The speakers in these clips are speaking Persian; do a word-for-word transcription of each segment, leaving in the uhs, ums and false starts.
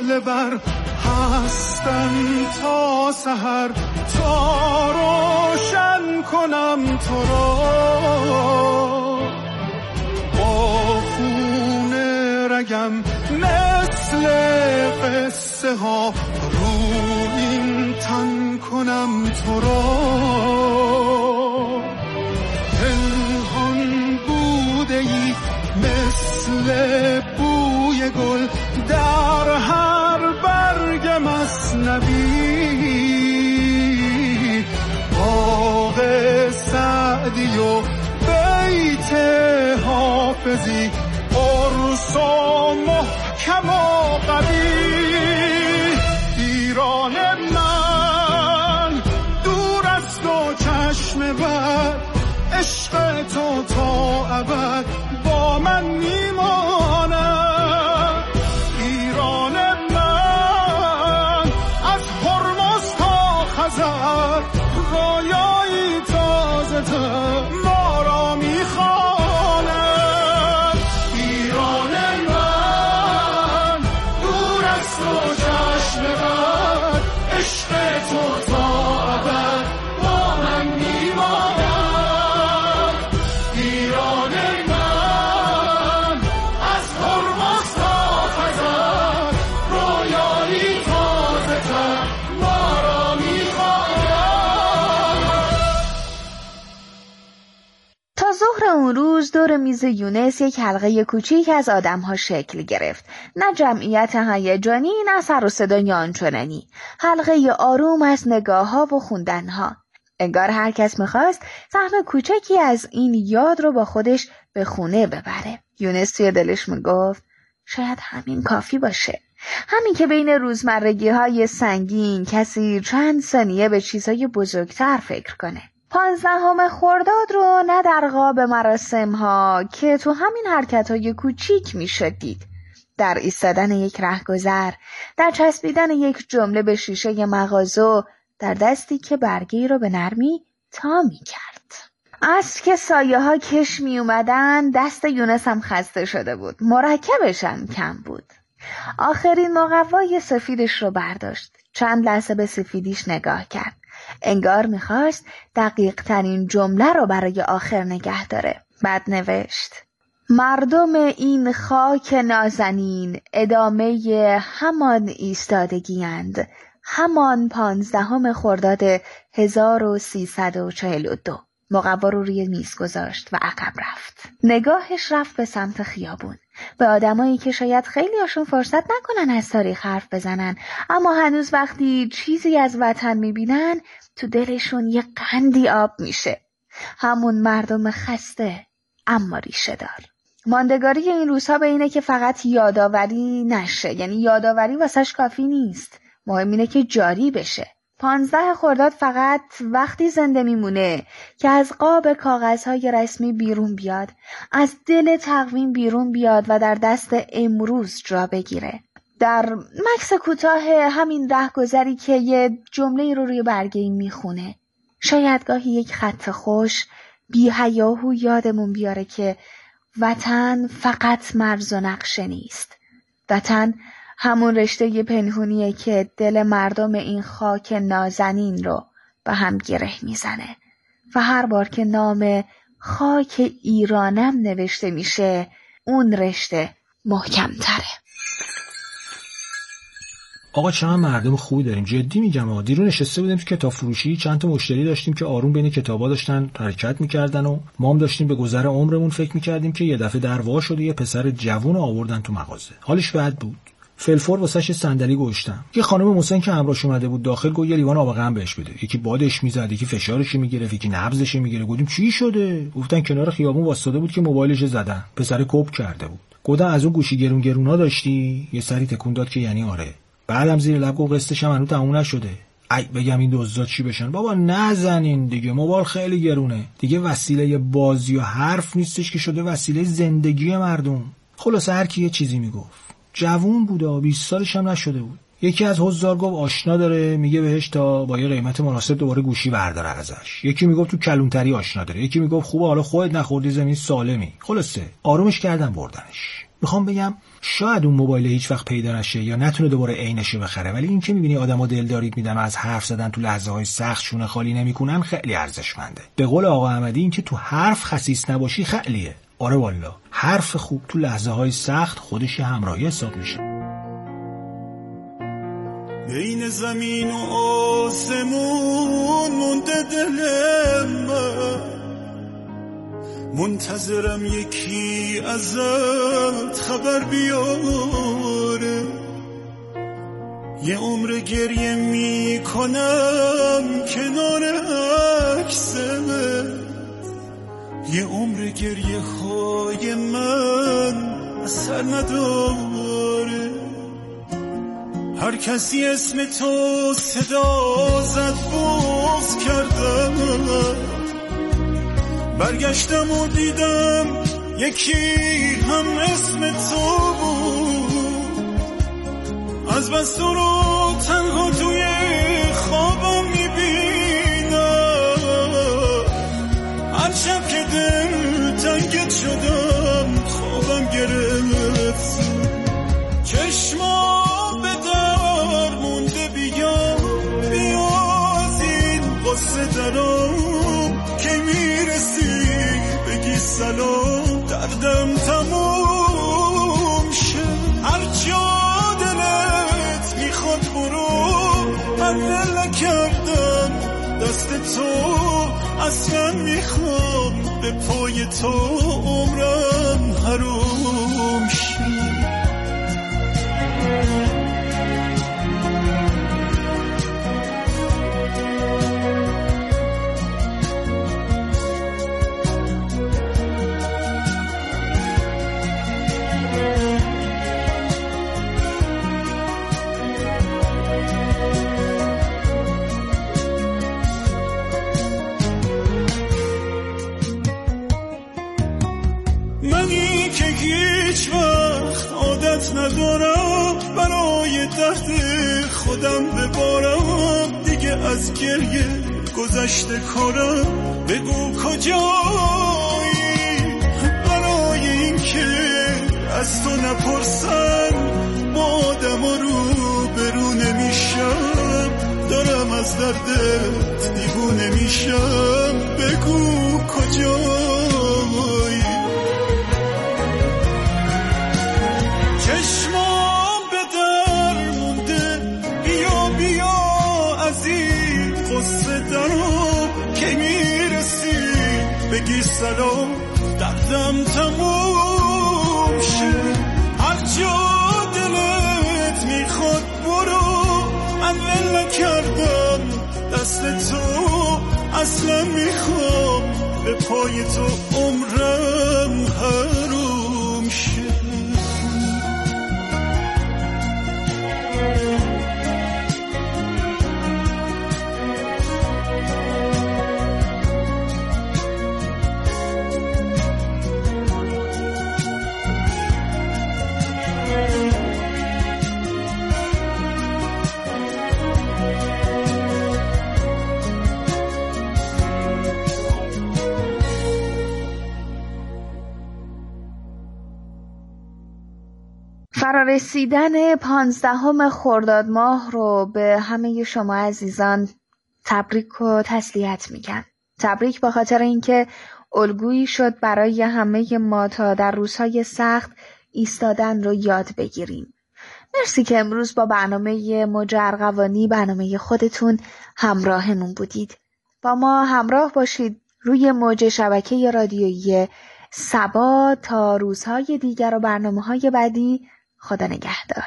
شعله بر هستم تا سحر، تا روشن کنم تو را. با خون رگم مثل قصه ها روی تن کنم تو را. پنهان بوده ای مثل بوی گل در هر برگ مثنوی. باغ سعدی و بیت حافظی، قرص و محکم و قوی. ایران من دور است و چشم بد، عشق تو تا ابد با من میماند. ایران من از هرمز تا خزر، رویایی تازه تر ما را میخواند. ایران من دور است و چشم بد، عشق تو تا ابد با من میماند. ایران من از هرمز تا خزر، رویایی تازه تر ما را میخواند. تا ظهر اون روز دور میز یونس یک حلقه کوچیک از آدم‌ها شکل گرفت. نه جمعیت هیجانی، نه سر و صدای آنچنانی. حلقه آروم از نگاه‌ها و خوندن‌ها. انگار هر کس می‌خواست سهم کوچکی از این یاد رو با خودش به خونه ببره. یونس توی دلش میگفت شاید همین کافی باشه. همین که بین روزمرگی‌های سنگین کسی چند ثانیه به چیزهای بزرگتر فکر کنه. پانزدهم خرداد رو نه در قاب مراسم ها که تو همین حرکت های کوچیک می شد دید. در ایستادن یک رهگذر، در چسبیدن یک جمله به شیشه مغازه، در دستی که برگی رو به نرمی تا می کرد. از که سایه ها کش می اومدن، دست یونس هم خسته شده بود. مرکبش هم کم بود. آخرین مقوای سفیدش رو برداشت. چند لحظه به سفیدیش نگاه کرد. انگار میخواست دقیق ترین جمله رو برای آخر نگه داره. بعد نوشت: مردم این خاک نازنین ادامه همان ایستادگی‌اند، همان پانزدهم خرداد هزار و سیصد و چهل و دو. مقوا رو روی میز گذاشت و عقب رفت. نگاهش رفت به سمت خیابون، به آدمایی که شاید خیلی هاشون فرصت نکنن از تاریخ حرف بزنن، اما هنوز وقتی چیزی از وطن میبینن تو دلشون یه قندی آب میشه. همون مردم خسته اما ریشه دار. ماندگاری این روزها به اینه که فقط یاداوری نشه، یعنی یاداوری واسش کافی نیست، مهم اینه که جاری بشه. پانزده خرداد فقط وقتی زنده میمونه که از قاب کاغذهای رسمی بیرون بیاد، از دل تقویم بیرون بیاد و در دست امروز جا بگیره. در مکث کوتاه همین رهگذری که یه جمله رو روی برگه‌ای میخونه، شاید گاهی یک خط خوش بی هیاهو یادمون بیاره که وطن فقط مرز و نقشه نیست. وطن همون رشته پنهونیه که دل مردم این خاک نازنین رو به هم گره میزنه و هر بار که نام خاک ایرانم نوشته میشه اون رشته محکم تره. آقا چند مردم خوبی داریم، جدی میگم. آقا دیرو نشسته بودیم تو کتاب فروشی، چند تا مشتری داشتیم که آروم بین کتابا داشتن حرکت میکردن و ما هم داشتیم به گذر عمرمون فکر میکردیم که یه دفعه در وا شده یه پسر جوون آوردن تو مغازه. حالش بد بود. فلفور واسش صندلی گوشتم. یه خانم مسن که همراهش اومده بود داخل گفت یه لیوان آب غم بهش بده. یکی بادش میزد، یکی فشارش میگرفت، یکی نبضش میگرفت. گفتیم چی شده؟ گفتن کنار خیابون واسطاده بود که موبایلش زدن. پسر کوب کرده بود. گفتم از اون گوشی گرون گرونا داشتی؟ یه سری تکون داد که یعنی آره. بعدم زیر لب گفت قسطش هم هنوز تموم نشده. ای بگم این دزدا چی بشن؟ بابا نزنین دیگه، موبایل خیلی گرونه. دیگه وسیله بازی و حرف نیستش که شده وسیله زندگی مردم. خلاص هر کی یه چیزی میگفت. جوون بود، بیست سالش هم نشده بود. یکی از حضار گفت آشنا داره، میگه بهش تا با یه قیمت مناسب دوباره گوشی برداره ازش. یکی میگفت تو کلونتری آشنا داره، یکی میگفت خوبه حالا خودت نخوردی زمین سالمی. خلاصه آرومش کردن بردنش. میخوام بگم شاید اون موبایل هیچ وقت پیدا نشه یا نتونه دوباره عینش رو بخره، ولی این که می‌بینی آدم‌ها دلداری میدن و از حرف زدن تو لحظه‌های سخت شونه خالی نمی‌کنن خیلی ارزشمنده. به قول آقا احمدی این که تو حرف خسیس نباشی خیلیه. آره والا، حرف خوب تو لحظه‌های سخت خودش یه همراهی حساب میشه. بین زمین و آسمون مونده دلم من، منتظرم یکی ازت خبر بیاره. یه عمر گریه میکنم کنار عکست، یه عمر گریه های من اثر نداره. هر کسی اسم تو صدا زد بغض کردم، برگشتم و دیدم یکی هم اسم تو بود. از بس تو رو تنها توی خوابم میبینم، هر شب که دل تنگت شدم خوابم گرفت. چشما به در مونده بیا بیا از این قصه درام، که میرسی بگی سلام دردم تموم شد. هر جا دلت میخواد برو، من دل نکردم دست تو، اصلا میخوام به پای تو عمرم حروم شد. منی که هیچ وقت عادت ندارم برای درد خودم ببارم، دیگه از گریه گذشته کارم. بگو کجایی برای این که از تو نپرسن، با آدم رو برو نمیشم، دارم از دردت دیوونه میشم. بگو کجایی. چشمام به در مونده بیا بیا از این قصه درام، که میرسی بگی سلام دردم تموم شد. هر جا دلت میخواد برو، من ول نکردم دست تو، اصلا میخوام به پای تو عمرم حروم شد. فرارسیدن پانزدهم خرداد ماه رو به همه شما عزیزان تبریک و تسلیت میگم. تبریک به خاطر اینکه الگویی شد برای همه ما تا در روزهای سخت ایستادن رو یاد بگیریم. مرسی که امروز با برنامه موج ارغوانی، برنامه خودتون، همراهمون بودید. با ما همراه باشید روی موج شبکه رادیویی سبا تا روزهای دیگر و برنامه‌های بعدی. خدا نگهدار.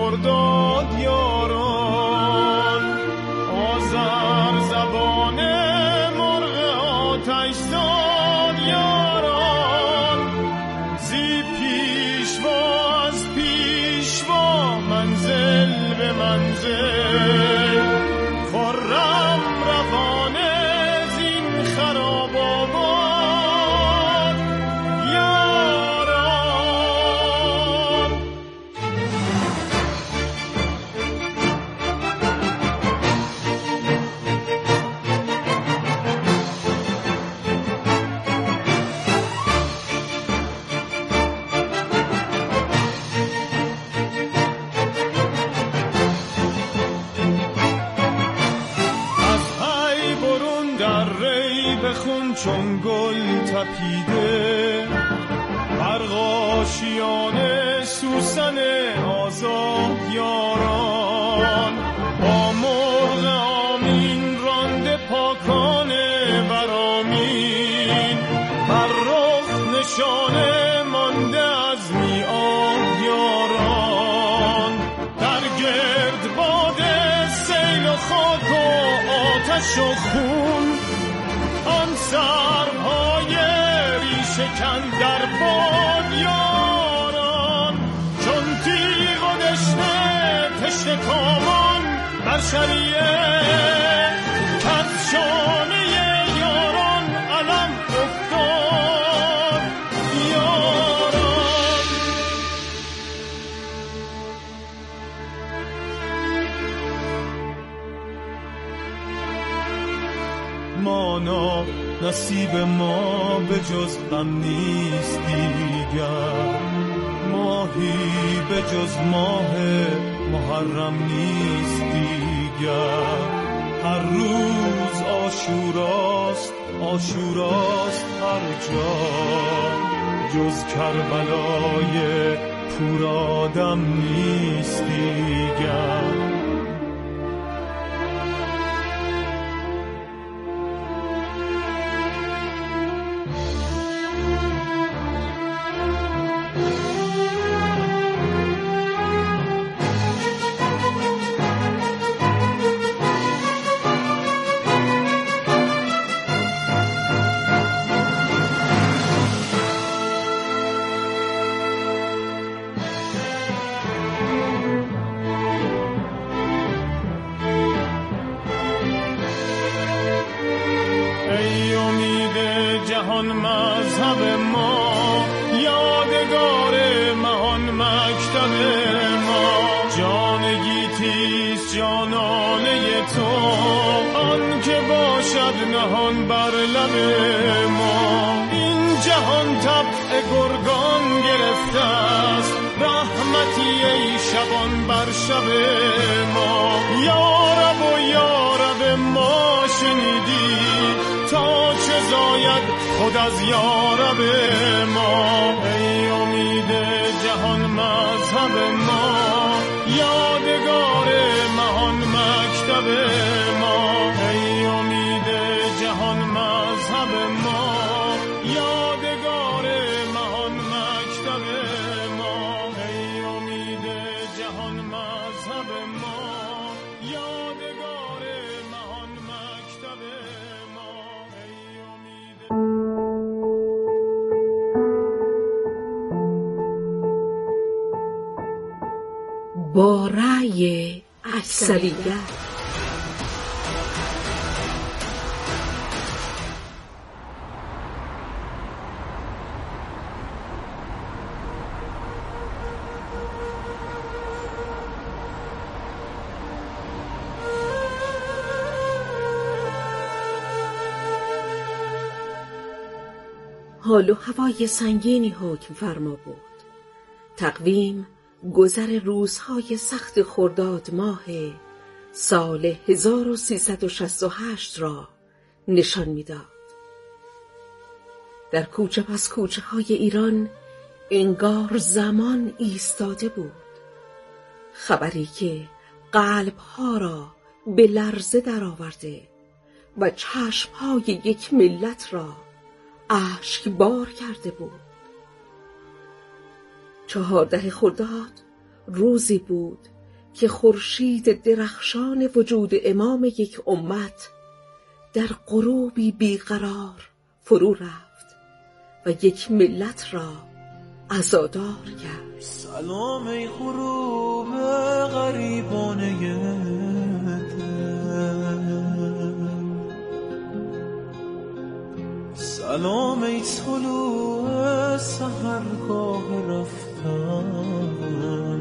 خرداد یاران، آذر زبان مرغ آتش زاد یاران، زی پیشوا از پیشوا منزل به منزل، خرم روانه زین خراب آباد یاران. بخون چون گل تپیده، برغاشیان سوسن آزاد یاران، با مرغ آمین رانده پاکان برامین، بر رخ نشانه مانده از میعاد یاران، در گرد باد سیل و خاک و آتش و خون، آن سرهای ریشه‌کن در باد یاران، چون تیغ و دشنه تشنه کامان بر شریعه، کز شانه یاران علم افتاد یاران. مانا نصیب ما به جز غم نیست دیگر، ماهی به جز ماه محرم نیست دیگر، هر روز عاشوراست عاشوراست هر جا، جز کربلای پورآدم نیست دیگر. جهان مذهب ما، یادگار مهان مکتب ما، جان گیتیست جانانه تو، آن که باشد نهان بر لب ما. این جهان طبع گرگان گرفته است، رحمتی ای شبان بر شب ما. یارب و یارب ما شنیدی، تا چه زاید خود از یارب ما. ای امید جهان مذهب ما، یادگار مهان مکتب ما. ای امید جهان مذهب ما، یادگار مهان مکتب ما. ای امید جهان مذهب ما، یادگار مهان مکتب ما. ای امید با رأی اکثریت. حال و هوای سنگینی حکم فرما بود. تقویم گذر روزهای سخت خرداد ماه سال هزار و سیصد و شصت و هشت را نشان می‌داد. در کوچه پس کوچه های ایران انگار زمان ایستاده بود. خبری که قلب‌ها را به لرزه درآورده و چشم‌های یک ملت را اشکبار کرده بود. چهارده خرداد روزی بود که خورشید درخشان وجود امام یک امت در غروبی بیقرار فرو رفت و یک ملت را عزادار کرد. سلام ای غروب غریبانه دل، سلام ای طلوع سحرگاه رفتن،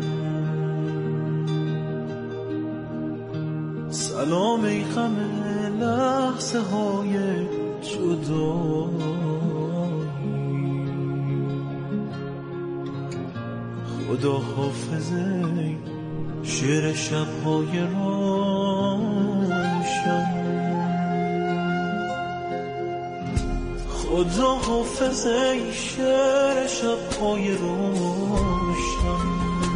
سلام ای غم لحظه های جدایی، خدا حافظه شعر شب‌های روشن، خدا حافظه شعر شب‌های روشن،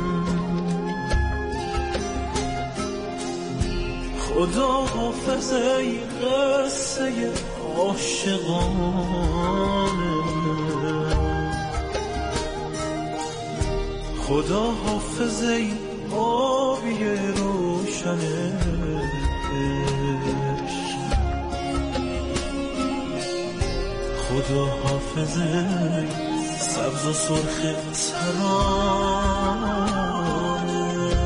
خدا حافظه قصه عاشقانه، خدا حافظه آبی روشنه، خدا حافظه سبز و سرخ ترانه.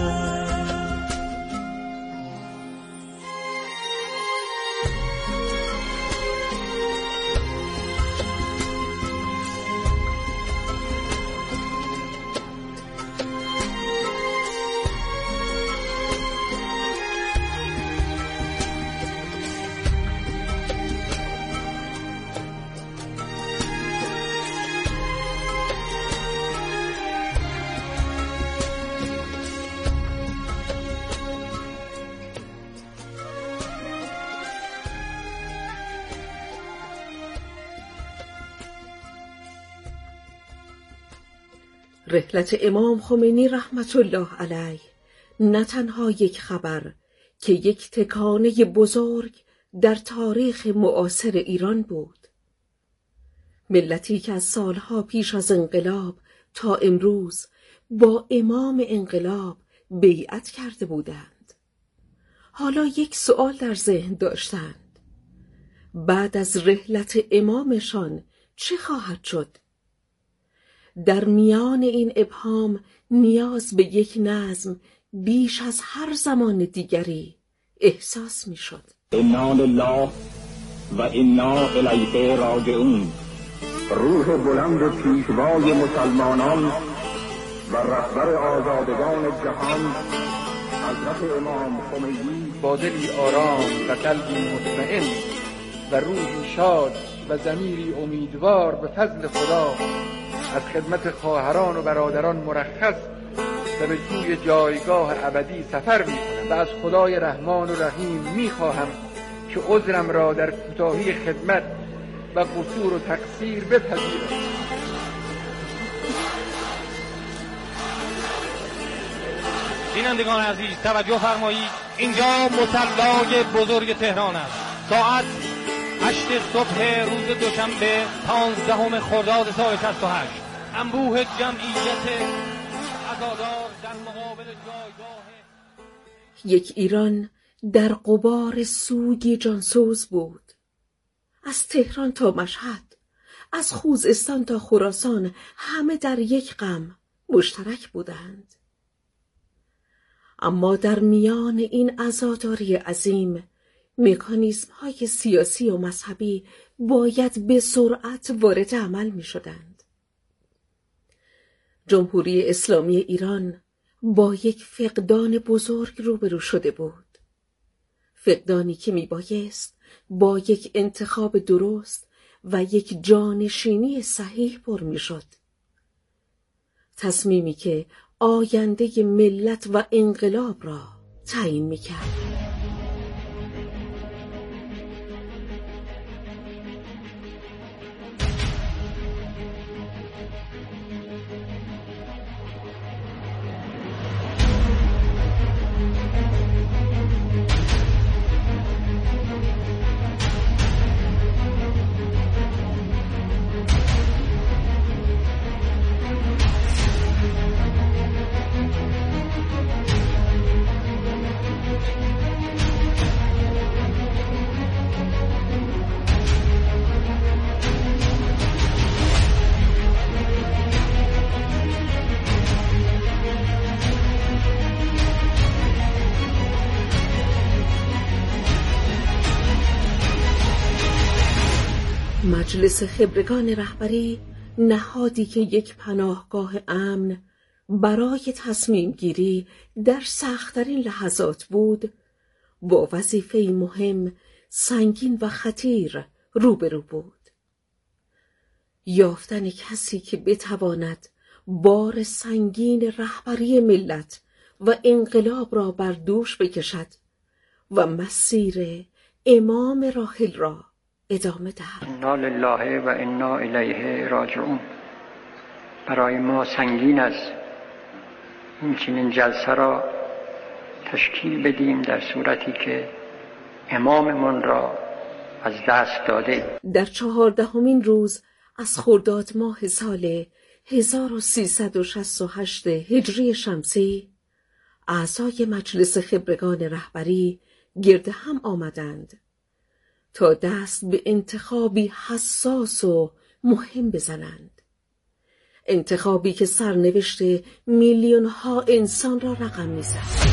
رحلت امام خمینی رحمت الله علیه نه تنها یک خبر که یک تکانه بزرگ در تاریخ معاصر ایران بود. ملتی که از سالها پیش از انقلاب تا امروز با امام انقلاب بیعت کرده بودند، حالا یک سؤال در ذهن داشتند: بعد از رحلت امامشان چه خواهد شد؟ در میان این ابهام نیاز به یک نظم بیش از هر زمان دیگری احساس می شد. انا لله و انا الیه راجعون. روح بلند پیشوای مسلمانان و رهبر آزادگان جهان حضرت امام خمینی با دلی آرام و قلبی مطمئن و روحی شاد و ضمیری امیدوار به فضل خدا از خدمت خواهران و برادران مرخص و به سوی جایگاه ابدی سفر می‌کنم و از خدای رحمان و رحیم می‌خواهم که عذرم را در کوتاهی خدمت و قصور و تقصیر بپذیرد. بینندگان عزیز توجه فرمایید، اینجا مصلی بزرگ تهران است. ساعت هشت صبح روز دوشنبه پانزدهم خرداد سال شصت و هشت. انبوه جمعیت عزادار در مقابل جایگاه یک ایران در غبار سوگی جانسوز بود. از تهران تا مشهد، از خوزستان تا خراسان، همه در یک غم مشترک بودند. اما در میان این عزاداری عظیم مکانیزم های سیاسی و مذهبی باید به سرعت وارد عمل می شدند. جمهوری اسلامی ایران با یک فقدان بزرگ روبرو شده بود. فقدانی که می بایست با یک انتخاب درست و یک جانشینی صحیح پر می شد. تصمیمی که آینده ملت و انقلاب را تعیین می کرد. مجلس خبرگان رهبری نهادی که یک پناهگاه امن برای تصمیم گیری در سخت‌ترین لحظات بود، با وظیفه‌ای مهم، سنگین و خطیر روبرو بود. یافتن کسی که بتواند بار سنگین رهبری ملت و انقلاب را بر دوش بکشد و مسیر امام راحل را ادامه دهد. انا لله و انا الیه راجعون. برای ما سنگین است این چنین جلسه را تشکیل بدیم در صورتی که اماممان را از دست داده. در چهاردهمین روز از خرداد ماه سال هزار و سیصد و شصت و هشت هجری شمسی، اعضای مجلس خبرگان رهبری گرد هم آمدند تا دست به انتخابی حساس و مهم بزنند. انتخابی که سرنوشت میلیون ها انسان را رقم می‌زد.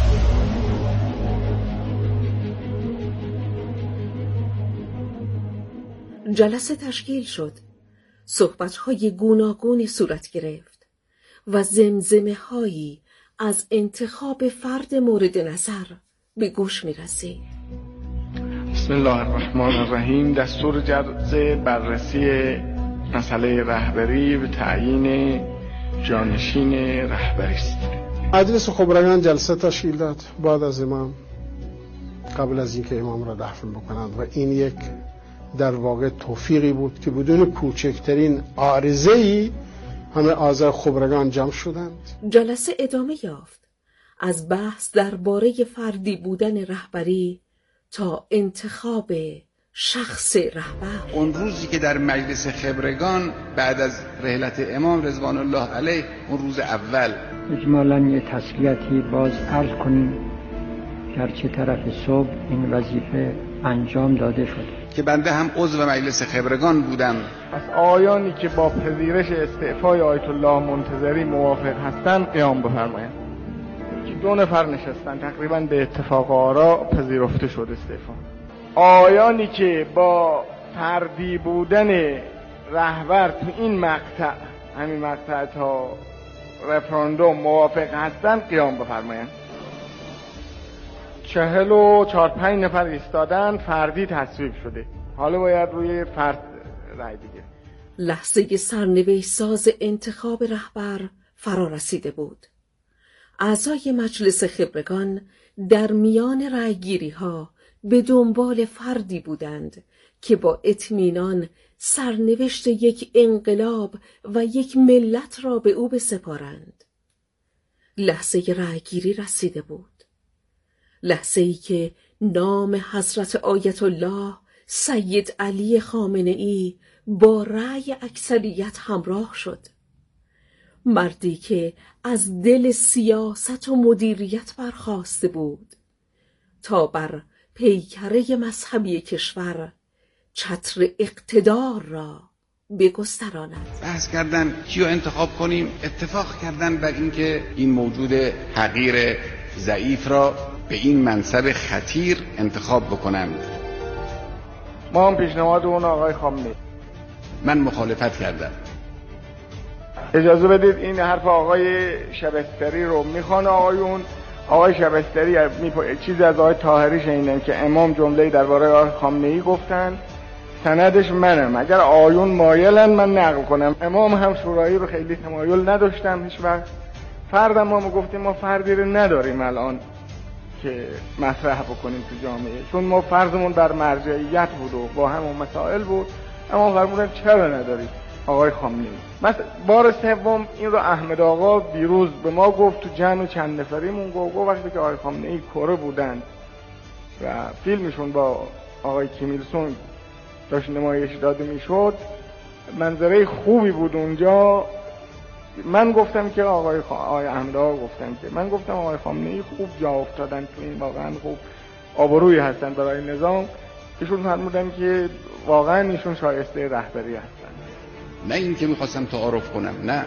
جلسه تشکیل شد. صحبت‌های گوناگونی صورت گرفت و زمزمه‌هایی از انتخاب فرد مورد نظر به گوش می‌رسید. بسم الله الرحمن الرحیم. دستور جلسه بررسی مسئله رهبری و تعیین جانشین رهبری است. مجلس خبرگان جلسه تشکیل داد بعد از امام، قبل از اینکه امام را دفن بکنند، و این یک در واقع توفیقی بود که بدون کوچکترین عارضه‌ای همه اعضای خبرگان جمع شدند. جلسه ادامه یافت، از بحث درباره فردی بودن رهبری تا انتخاب شخص رهبر. اون روزی که در مجلس خبرگان بعد از رحلت امام رضوان الله علیه، اون روز اول، اجمالاً یه تسلیتی باز عرض کنیم گرچه طرف صبح این وظیفه انجام داده شد که بنده هم عضو مجلس خبرگان بودم. پس آیانی که با پذیرش استعفای آیت الله منتظری موافق هستند قیام بفرمایند. که دو نفر نشستن، تقریبا به اتفاق آرا پذیرفته شد استعفا. آیانی که با فردی بودن رهبر تو این مقطع، همین مقطع تا رفراندوم موافق هستند قیام بفرمایند. چهل و چهار پنج نفر ایستادن، فردی تصویب شده. حالا باید روی فرد رای دیگه. لحظه سرنوشت ساز انتخاب رهبر فرا رسیده بود. اعضای مجلس خبرگان در میان رایگیری ها به دنبال فردی بودند که با اطمینان سرنوشت یک انقلاب و یک ملت را به او بسپارند. لحظه رایگیری رسیده بود. لحظه ای که نام حضرت آیت الله سید علی خامنه ای با رأی اکثریت همراه شد. مردی که از دل سیاست و مدیریت برخاسته بود تا بر پیکره مذهبی کشور چتر اقتدار را بگستراند. بحث کردن کیو انتخاب کنیم، اتفاق کردن بر اینکه این موجود حقیر ضعیف را به این منصب خطیر انتخاب بکنند. ما هم پیشنهاد اون آقای خامنه‌ای. من مخالفت کردم. اجازه بدید این حرف آقای شبستری رو میخوان آقایون. آقای شبستری چیزی از آقای طاهری شنیدم که امام جمله‌ای درباره آقای خامنه‌ای گفتن، سندش منم. اگر آقایون مایلن من نقل کنم. امام هم شورایی رو خیلی تمایل نداشتم هیچ وقت. فردم ما گفتیم ما فردی رو نداریم الان که مطرح بکنیم تو جامعه، چون ما فرضمون بر مرجعیت بود و با همون مسائل بود. اما فرمودن چرا نداری آقای خامنه‌ای. مثلا بار سوم این رو احمد آقا دیروز به ما گفت تو جمع چند نفریمون، گفت وقتی که آقای خامنه‌ای کره بودن و فیلمشون با آقای کیم ایل سونگ داشت نمایش داده میشد، منظره خوبی بود اونجا. من گفتم که آقای خ... آقای احمد آقا گفتم که من گفتم آقای خامنه‌ای خوب جا افتادن تو این، واقعا خوب آبرویی هستن برای نظام. ایشون فرمودن که واقعا ایشون شایسته رهبری هستن. نه این که میخواستم تعارف کنم، نه،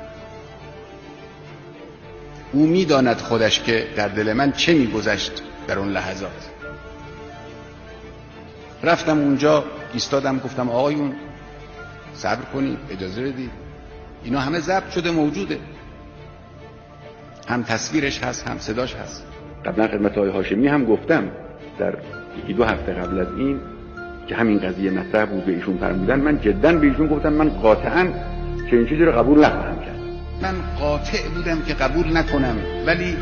او میداند خودش که در دل من چه میگذشت در اون لحظات. رفتم اونجا ایستادم گفتم آقایون صبر کنید، اجازه بدید، اینا همه ضبط شده موجوده، هم تصویرش هست هم صداش هست. قبلا خدمت آقای هاشمی هم گفتم در یکی دو هفته قبل از این که همین قضیه مطرح بود به ایشون فرمودن، من جدا به ایشون گفتم من قاطعاً چنین چیزی رو قبول نخواهم کرد. من قاطع بودم که قبول نکنم، ولی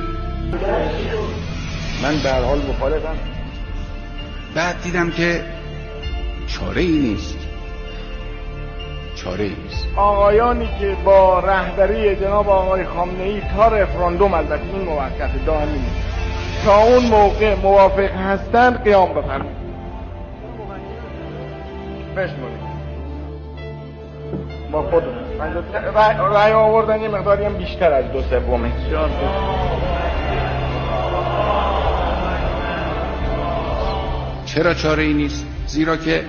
من به هر حال مخالفم. بعد دیدم که چاره ای نیست، چاره ای نیست. آقایانی که با رهبری جناب آقای خامنه‌ای تا رفراندوم، البته این موقت دائمی نیست، تا اون موقع موافق هستند قیام بفرمایید. بشمونید با خود رای, رای آوردن یه مقداری هم بیشتر از دو سومه. چرا چاره ای نیست؟ زیرا که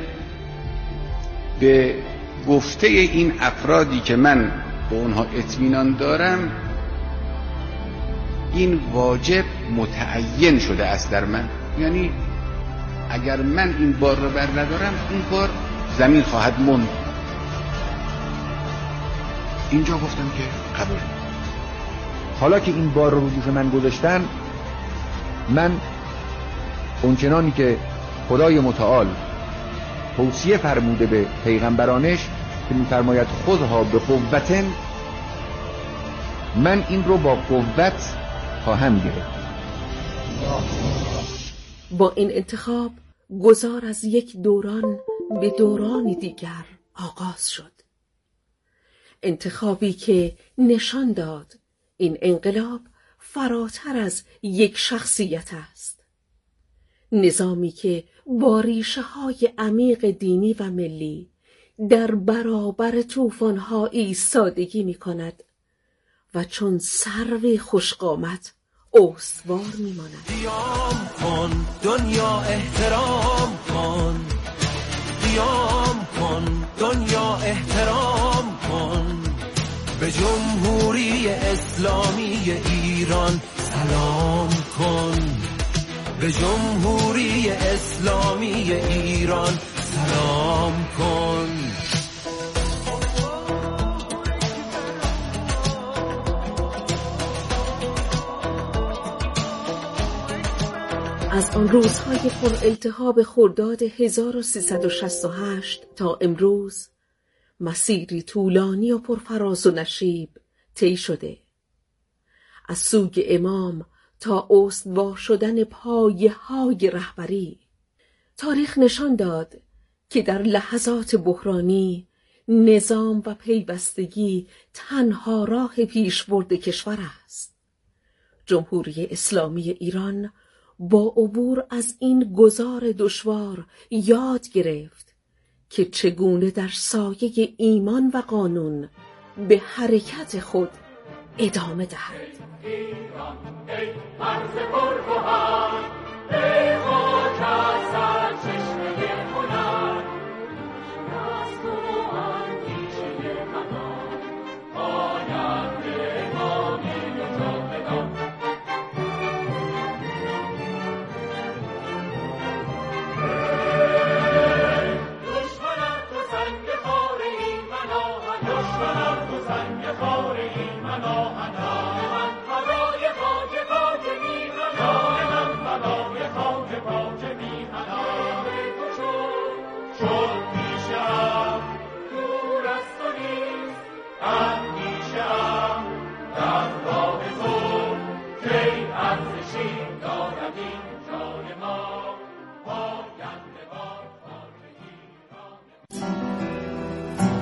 به گفته این افرادی که من به اونها اطمینان دارم این واجب متعین شده است در من. یعنی اگر من این بار رو بر ندارم این بار زمین خواهد موند. اینجا گفتم که قبول. حالا که این بار رو رو دوش من گذاشتن، من اونچنانی که خدای متعال توصیه فرموده به پیغمبرانش که می‌فرماید خذها به قوة، من این رو با قوت خواهم گرفت. با این انتخاب گذار از یک دوران به دورانی دیگر آغاز شد. انتخابی که نشان داد این انقلاب فراتر از یک شخصیت است. نظامی که با ریشه‌های عمیق دینی و ملی در برابر طوفان‌ها ایستادگی می‌کند و چون سروی خوشقامت استوار می‌ماند. قیام کن دنیا، احترام کن، قیام کن دنیا، احترام کن، به جمهوری اسلامی ایران سلام کن، به جمهوری اسلامی ایران سلام کن. از آن روزهای پر التهاب خرداد هزار و سیصد و شصت و هشت تا امروز مسیری طولانی و پرفراز و نشیب طی شده. از سوگ امام تا استوار شدن پایه های رهبری، تاریخ نشان داد که در لحظات بحرانی نظام و پیوستگی تنها راه پیشبرد کشور است. جمهوری اسلامی ایران با عبور از این گذار دشوار یاد گرفت که چگونه در سایه ایمان و قانون به حرکت خود ادامه دهد. ایران ای مرز پرگوهر،